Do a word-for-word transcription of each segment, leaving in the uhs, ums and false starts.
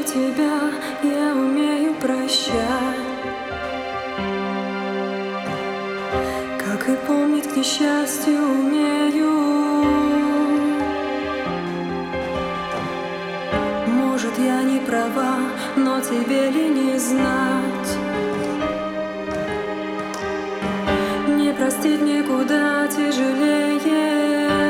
тебя я умею прощать, как и помнить к несчастью умею. Может, я не права, но тебе ли не знать? Не простить никуда тяжелее.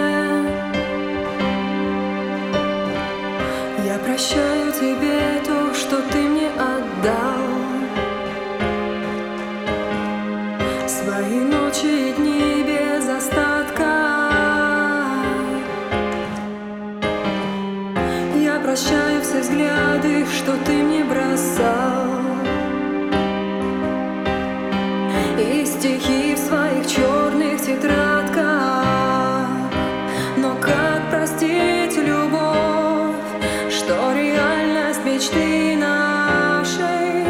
Я прощаю тебе то, что ты мне отдал, свои ночи и дни без остатка. Я прощаю все взгляды, что ты мне бросал, и стихи в своих черных тетрадках. Но как простить любовь, что реальность мечты нашей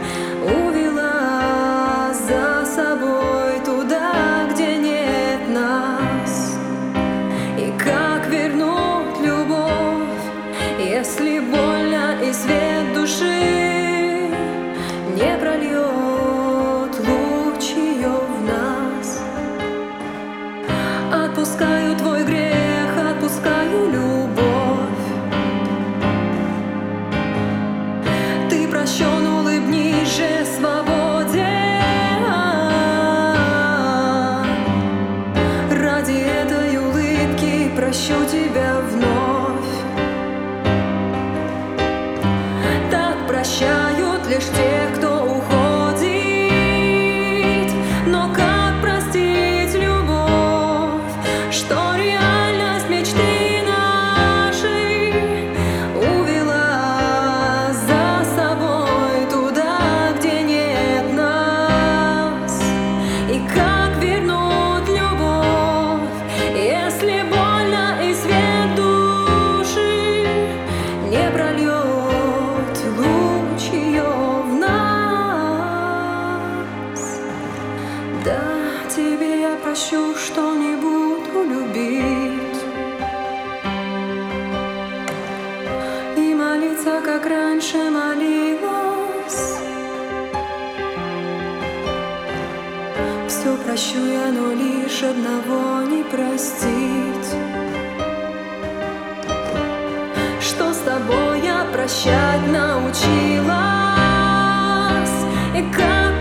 увела за собой туда, где нет нас? И как вернуть любовь, если больно и свет души не прольет луч ее в нас? Отпускаю твой грех, отпускаю любовь. Ты прощен, улыбнись же свободе. Ради этой улыбки прощу тебя вновь. Так прощают лишь тех, кто уходит. Но как простить любовь, что реальность мечты нашей увела за собой туда, где нет нас? И как вернуть любовь, если больно и свет души не прольет луч ее в нас? Да, тебе я прощу, что не буду любить и молиться, как раньше молилась. Все прощу я, но лишь одного не простить, что с тобой я прощать научилась. И как